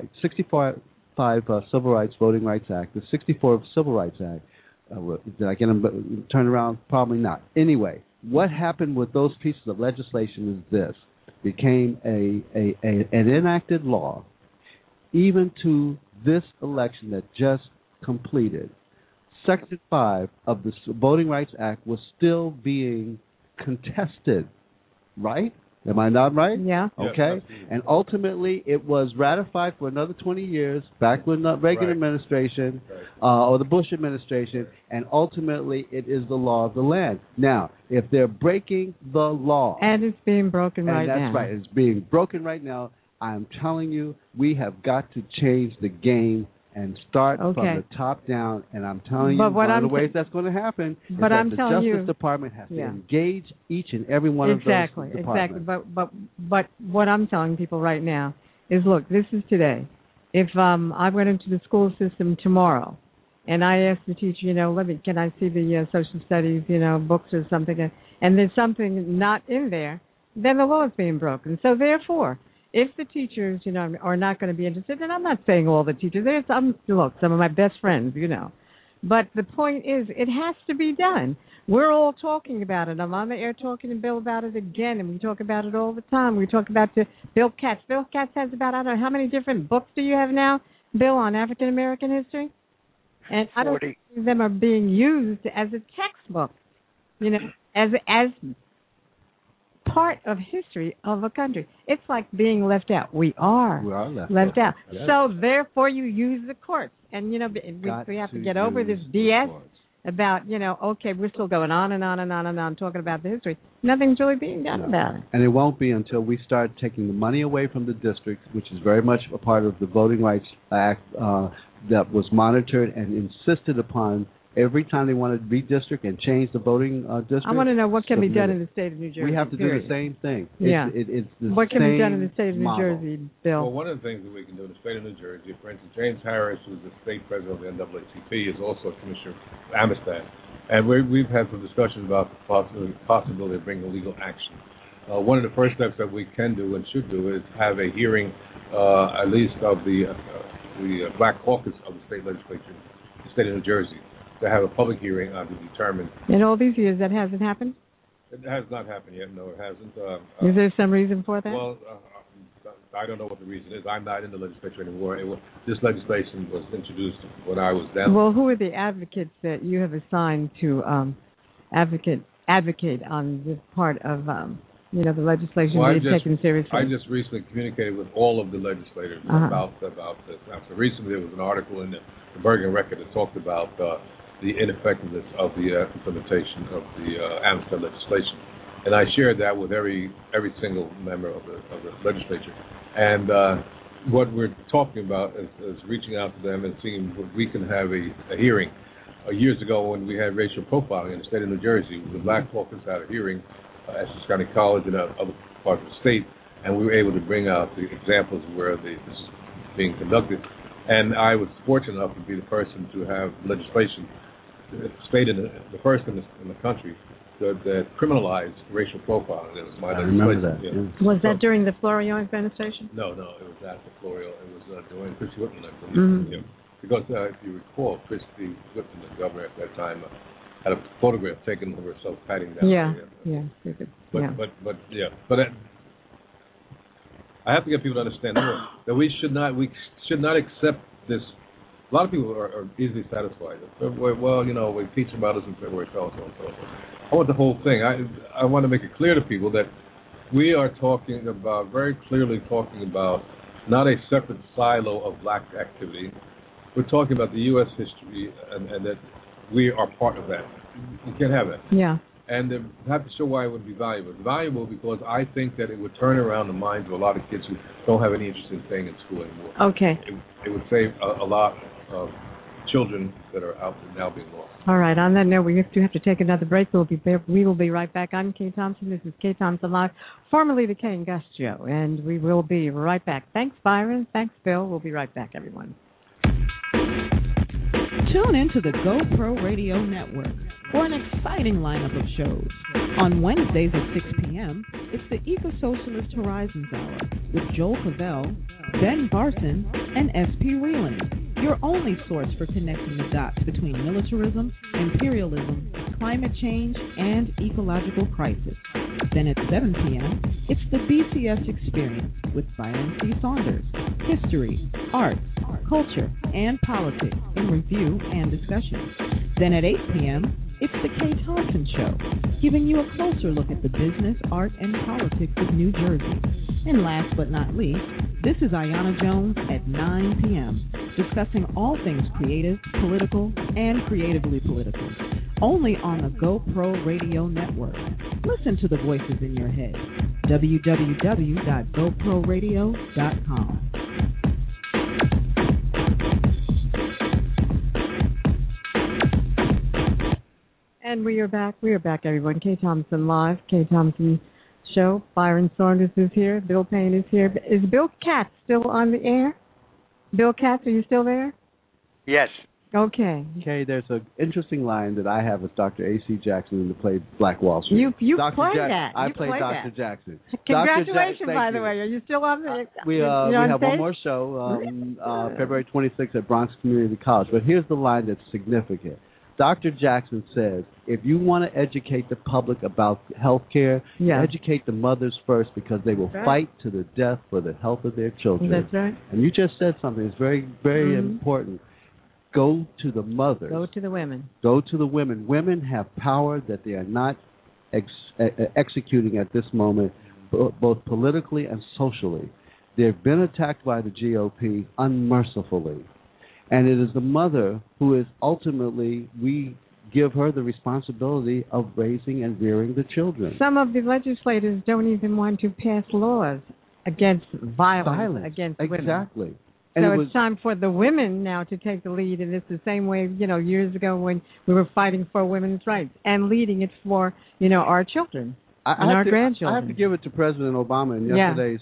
C: Civil Rights Voting Rights Act, the 64 Civil Rights Act. Did I get them turned around? Probably not. Anyway, what happened with those pieces of legislation is this: became an enacted law, even to this election that just completed. Section 5 of the Voting Rights Act was still being contested, right? Am I not right?
B: Yeah.
C: Okay.
D: Yes,
C: and ultimately, it was ratified for another 20 years, back when the Reagan administration or the Bush administration, and ultimately, it is the law of the land. Now, if they're breaking the law,
B: And it's being broken right now.
C: that's right, it's being broken right now. I'm telling you, we have got to change the game and start from the top down. And I'm telling you, one of the ways that's going to happen is that the Justice Department has to engage each and every one of those departments.
B: Exactly. But what I'm telling people right now is, look, this is today. If I went into the school system tomorrow and I asked the teacher, can I see the social studies, books or something, and there's something not in there, then the law is being broken. So therefore, if the teachers, are not going to be interested, and I'm not saying all the teachers, there's some of my best friends, but the point is, it has to be done. We're all talking about it. I'm on the air talking to Bill about it again, and we talk about it all the time. We talk about Bill Katz. Bill Katz has about, I don't know, how many different books do you have now, Bill, on African American history? And 40. I don't think them are being used as a textbook, as part of history of a country. It's like being left out. We are left out. Yes. So therefore, you use the courts, and we have to get over this BS about okay, we're still going on and on and on and on talking about the history. Nothing's really being done about it.
C: And it won't be until we start taking the money away from the districts, which is very much a part of the Voting Rights Act that was monitored and insisted upon. Every time they want to redistrict and change the voting district,
B: I want to know what can be done in the state of New Jersey.
C: We have to do the same thing.
B: Yeah.
C: It's the
B: what can
C: same
B: be done in the state of New
C: model.
B: Jersey, Bill?
D: Well, one of the things that we can do in the state of New Jersey, for instance, James Harris, who's the state president of the NAACP, is also a commissioner of Amistad. And we've had some discussions about the possibility of bringing legal action. One of the first steps that we can do and should do is have a hearing, at least of the Black Caucus of the state legislature, the state of New Jersey, to have a public hearing to determine.
B: In all these years, that hasn't happened?
D: It has not happened yet. No, it hasn't.
B: Is there some reason for that?
D: Well, I don't know what the reason is. I'm not in the legislature anymore. This legislation was introduced when I was down.
B: Well, who are the advocates that you have assigned to advocate on this part of the legislation being taken seriously?
D: I just recently communicated with all of the legislators about this. Now, so recently there was an article in the Bergen Record that talked about the ineffectiveness of the implementation of the Amistad legislation, and I shared that with every single member of the legislature. And what we're talking about is reaching out to them and seeing if we can have a hearing. Years ago, when we had racial profiling in the state of New Jersey, the Black Caucus had a hearing at Essex County College and other parts of the state, and we were able to bring out the examples where this is being conducted. And I was fortunate enough to be the person to have legislation, the first in the country that criminalized racial profiling. It was my legislation.
C: I remember that.
D: Yeah.
C: Yeah.
B: Was that during the Florio administration?
D: No, it was after Florio. It was during Christy Whitman administration. Because if you recall, Christy Whitman, the governor at that time, had a photograph taken of herself patting down. But I have to get people to understand that we should not accept this. A lot of people are easily satisfied. Well, we teach about this in February, so on and so forth. I want the whole thing. I want to make it clear to people that we are very clearly talking about not a separate silo of black activity. We're talking about the U.S. history and that we are part of that. You can't have it.
B: Yeah.
D: And I have to show why it would be valuable. It's valuable because I think that it would turn around the minds of a lot of kids who don't have any interest in staying in school anymore.
B: Okay.
D: It would save a lot of children that are out there now being lost.
B: All right. On that note, we do have to take another break. We will be right back. I'm Kay Thompson. This is Kay Thompson Live, formerly the Kay and Gus Show, and we will be right back. Thanks, Byron. Thanks, Bill. We'll be right back, everyone.
E: Tune in to the GoPro Radio Network for an exciting lineup of shows. On Wednesdays at 6 p.m., it's the Eco-Socialist Horizons Hour with Joel Cavell, Ben Barson, and S.P. Whelan, your only source for connecting the dots between militarism, imperialism, climate change, and ecological crisis. Then at 7 p.m., it's the BCS Experience with Byron C. Saunders, history, arts, culture, and politics in review and discussion. Then at 8 p.m., it's the Kay Thompson Show, giving you a closer look at the business, art, and politics of New Jersey. And last but not least, this is Ayanna Jones at 9 p.m., discussing all things creative, political, and creatively political, only on the GoPro Radio Network. Listen to the voices in your head. www.goproradio.com.
B: And we are back. We are back, everyone. Kay Thompson Live, Kay Thompson Show. Byron Saunders is here. Bill Payne is here. Is Bill Katz still on the air? Bill Katz, are you still there?
A: Yes.
B: Okay.
C: Okay, there's an interesting line that I have with Dr. A.C. Jackson in the play Black Wall Street.
B: You
C: Dr.
B: played that.
C: I played Dr. Jackson.
B: Congratulations, by the way. Are you still on the
C: We have one more show, February 26th at Bronx Community College. But here's the line that's significant. Dr. Jackson says, if you want to educate the public about health care, educate the mothers first because they will fight to the death for the health of their children.
B: That's right.
C: And you just said something that's very, very important. Go to the mothers.
B: Go to the women.
C: Go to the women. Women have power that they are not executing at this moment, both politically and socially. They've been attacked by the GOP unmercifully. And it is the mother who is ultimately, we give her the responsibility of raising and rearing the children.
B: Some of the legislators don't even want to pass laws against violence against women.
C: Exactly.
B: So it's time for the women now to take the lead, and it's the same way, years ago when we were fighting for women's rights and leading it for, our children and our grandchildren.
C: I have to give it to President Obama in yesterday's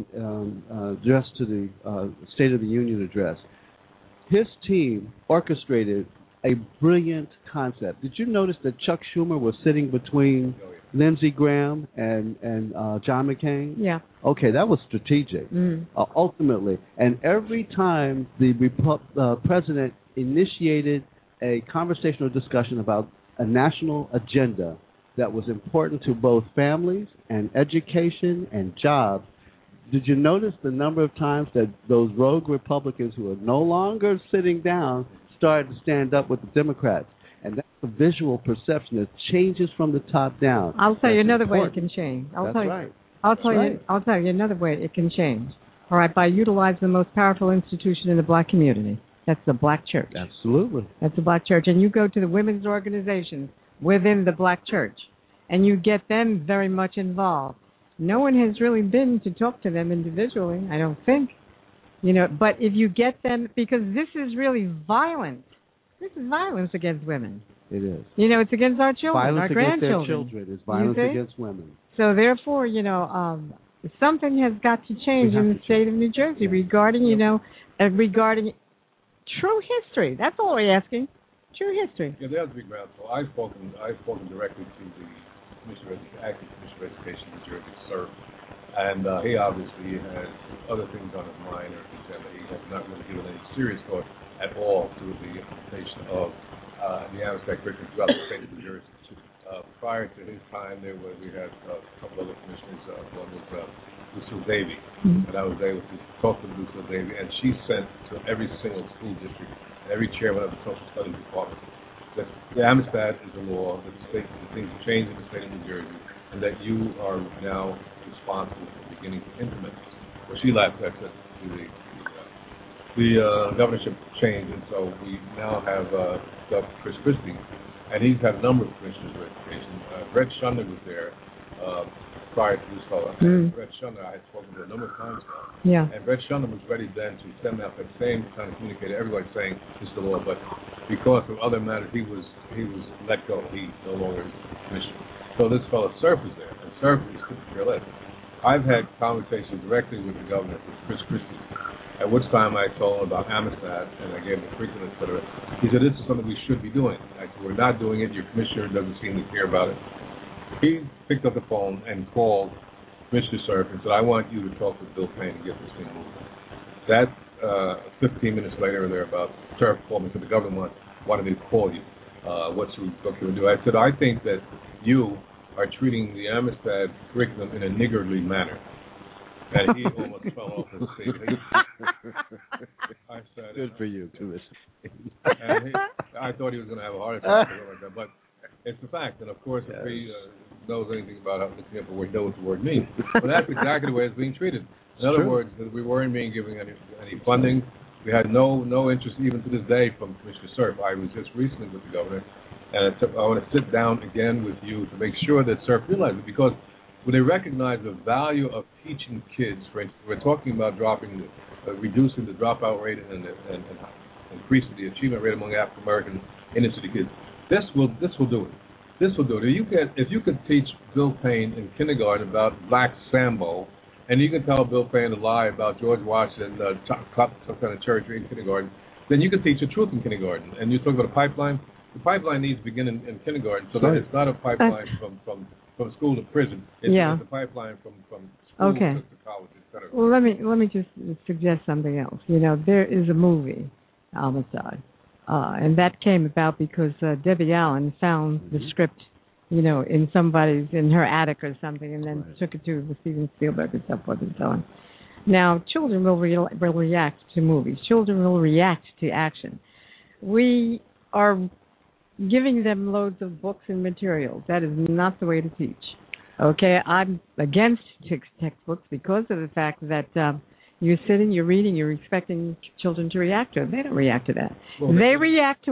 C: address to the State of the Union address. His team orchestrated a brilliant concept. Did you notice that Chuck Schumer was sitting between Lindsey Graham and John McCain?
B: Yeah.
C: Okay, that was strategic, ultimately. And every time the president initiated a conversational discussion about a national agenda that was important to both families and education and jobs, did you notice the number of times that those rogue Republicans who are no longer sitting down started to stand up with the Democrats? And that's a visual perception that changes from the top down.
B: I'll tell you another way it can change. I'll tell you another way it can change. All right, by utilizing the most powerful institution in the black community. That's the black church.
C: Absolutely.
B: That's the black church. And you go to the women's organizations within the black church, and you get them very much involved. No one has really been to talk to them individually, I don't think. But if you get them, because this is really violent. This is violence against women.
C: It is.
B: It's against our children, our grandchildren.
C: Violence against their children is violence against women.
B: So therefore, something has got to change in the state of New Jersey regarding, regarding true history. That's all we're asking. True history.
D: Yeah, there's a big ground. So I've spoken directly to the acting Commissioner of Education in New Jersey, SERP, and he obviously has other things on his mind or his agenda. He has not really given any serious thought at all to the implementation of the AMSAC curriculum throughout the state of New Jersey. Prior to his time, we had a couple other commissioners. One was Lucille Davy, and I was able to talk to Lucille Davy, and she sent to every single school district, every chairman of the social studies department, that the AMSAT is a law, that the things have changed in the state of New Jersey, and that you are now responsible for beginning to implement this. Well, she laughed at the governorship change, and so we now have Dr. Chris Christie, and he's had a number of commissioners of education. Brett Schunder was there prior to this fellow. Brett Schunder, I had spoken to a number of times now.
B: Yeah.
D: And Brett Schunder was ready then to send out that same kind of communicator, everybody saying this is the law, but because of other matters, he was let go. He no longer is commissioner. So this fellow SERP is there, and SERP is super fearless. I've had conversations directly with the governor, with Chris Christie, At which time I told him about Amistad, and I gave him the curriculum, et cetera. He said, this is something we should be doing. I said, we're not doing it. Your commissioner doesn't seem to care about it. He picked up the phone and called Commissioner Cerf and said, I want you to talk with Bill Payne and get this thing moving. That 15 minutes later or thereabouts, Cerf called me and said, the government wanted me to call you. What can we do? I said, I think that you are treating the Amistad curriculum in a niggardly manner. And he almost fell off his seat. I said,
C: good for you, Commissioner.
D: I thought he was going to have a heart attack or something like that, but it's a fact. And of course, if he knows anything about how looking up a word, he knows what the word means. But that's exactly the way it's being treated. In other words, we weren't being given any funding. We had no interest even to this day from Commissioner Cerf. I was just recently with the governor, and I want to sit down again with you to make sure that Cerf realizes it, because when they recognize the value of teaching kids, for instance, we're talking about reducing the dropout rate and increasing the achievement rate among African American inner city kids. This will do it. This will do it. If you could teach Bill Payne in kindergarten about Black Sambo, and you can tell Bill Payne a lie about George Washington, some kind of church in kindergarten, then you can teach the truth in kindergarten. And you talk about a pipeline. The pipeline needs to begin in kindergarten, so that it's not a pipeline from school to prison. It's a pipeline from school to college, etc.
B: Well, let me just suggest something else. You know, there is a movie, Amistad, and that came about because Debbie Allen found the script, in her attic or something, and then took it to Steven Spielberg and so forth and so on. Now, children will react to movies. Children will react to action. We are giving them loads of books and materials. That is not the way to teach. Okay, I'm against textbooks because of the fact that you're sitting, you're reading, you're expecting children to react to it. They don't react to that. Well, they react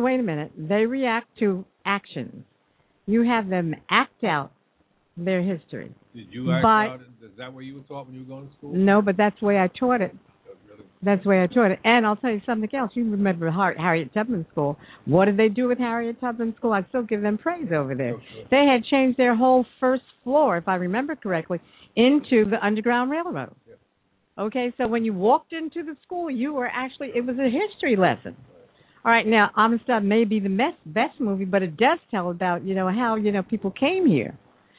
B: to actions. You have them act out their history.
D: Did you act out? Is that where you were taught when you were going to school?
B: No, but that's the way I taught it. That's the way I taught it. And I'll tell you something else. You remember Harriet Tubman School. What did they do with Harriet Tubman School? I still give them praise over there. They had changed their whole first floor, if I remember correctly, into the Underground Railroad. Okay, so when you walked into the school, it was a history lesson. All right, now, Amistad may be the best movie, but it does tell about, how, people came here.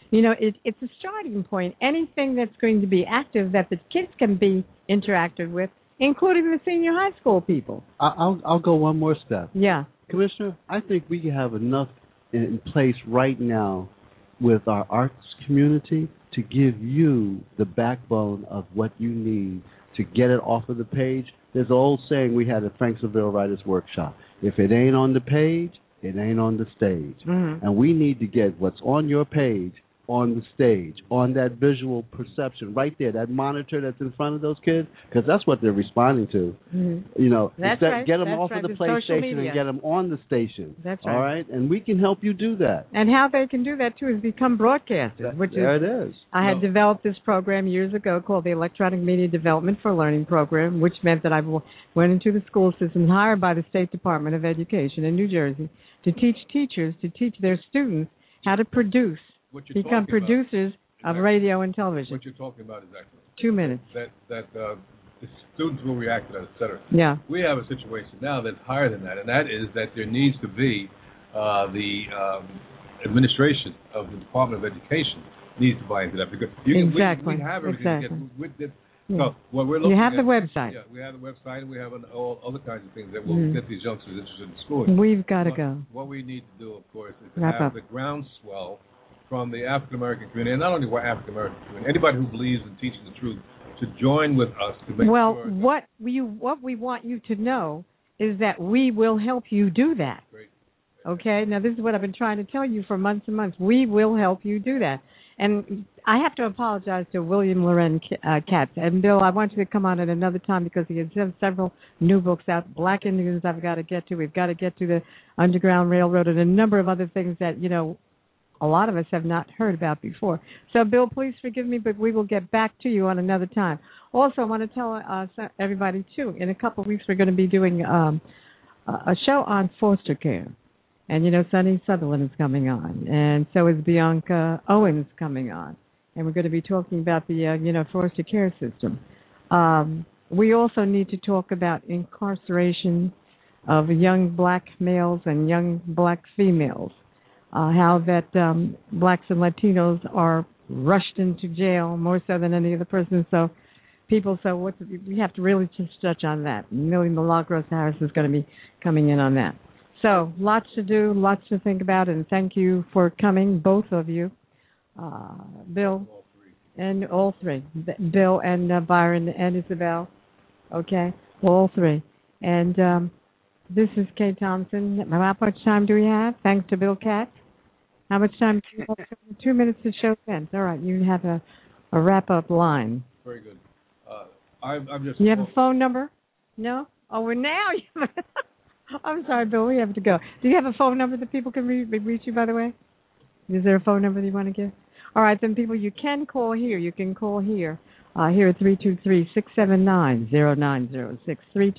B: It's a starting point. Anything that's going to be active that the kids can be interacted with, including the senior high school people.
C: I'll go one more step.
B: Yeah.
C: Commissioner, I think we have enough in place right now with our arts community to give you the backbone of what you need to get it off of the page. There's an old saying we had at Frank Seville Writers Workshop. If it ain't on the page, it ain't on the stage. Mm-hmm. And we need to get what's on your page on the stage, on that visual perception right there, that monitor that's in front of those kids, because that's what they're responding to. Mm-hmm.
B: That's right.
C: Get them off of the PlayStation and get them on the station.
B: That's right.
C: All right? And we can help you do that.
B: And how they can do that, too, is become broadcasters.
C: It is.
B: I had developed this program years ago called the Electronic Media Development for Learning Program, which meant that I went into the school system hired by the State Department of Education in New Jersey to teach teachers to teach their students how to become producers of radio and television.
D: What you're talking about is excellent.
B: 2 minutes.
D: That the students will react to that, et cetera.
B: Yeah.
D: We have a situation now that's higher than that, and that is that there needs to be the administration of the Department of Education needs to buy into that, because we have everything. So what we're looking
B: you have the website.
D: Yeah, we have the website, and we have all other kinds of things that will get these youngsters interested in school.
B: We've got to go.
D: What we need to do, of course, is to have the groundswell from the African American community, and not only the African American community, anybody who believes in teaching the truth, to join with us to make sure.
B: What we want you to know is that we will help you do that.
D: Great.
B: Okay? Now, this is what I've been trying to tell you for months and months. We will help you do that. And I have to apologize to William Loren Katz. And, Bill, I want you to come on at another time because he has several new books out. Black Indians I've got to get to. We've got to get to the Underground Railroad and a number of other things that, a lot of us have not heard about before. So, Bill, please forgive me, but we will get back to you on another time. Also, I want to tell everybody, too, in a couple of weeks we're going to be doing a show on foster care. And, Sonny Sutherland is coming on, and so is Bianca Owens coming on. And we're going to be talking about the, foster care system. we also need to talk about incarceration of young black males and young black females. How that blacks and Latinos are rushed into jail more so than any other person. So we have to really just touch on that. Millie Milagros Harris is going to be coming in on that. So lots to do, lots to think about, and thank you for coming, both of you, Bill and all three, Bill and Byron and Isabel. Okay, all three. And this is Kay Thompson. How much time do we have? Thanks to Bill Katz. How much time do you have? 2 minutes to show ends. All right, you have a wrap-up line.
D: Very good. I'm just.
B: You have a phone number? No? Oh, well, now you I'm sorry, Bill, we have to go. Do you have a phone number that people can reach you, by the way? Is there a phone number that you want to give? All right, then, people, you can call here. You can call here. Here at 323-679-0906,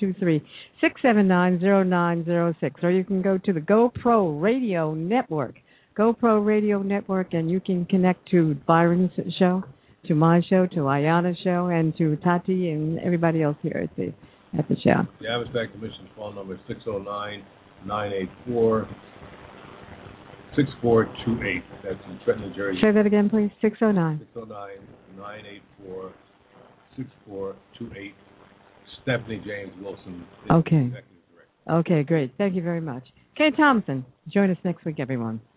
B: 323-679-0906. Or you can go to the GoPro Radio Network, and you can connect to Byron's show, to my show, to Ayana's show, and to Tati and everybody else here at the show.
D: The Amistad Commission's phone number is 609-984-6428. That's in Trenton, New Jersey.
B: Say that again, please.
D: 609-984-6428. Stephanie James Wilson is
B: okay.
D: the executive director.
B: Okay, great. Thank you very much. Kay Thompson, join us next week, everyone.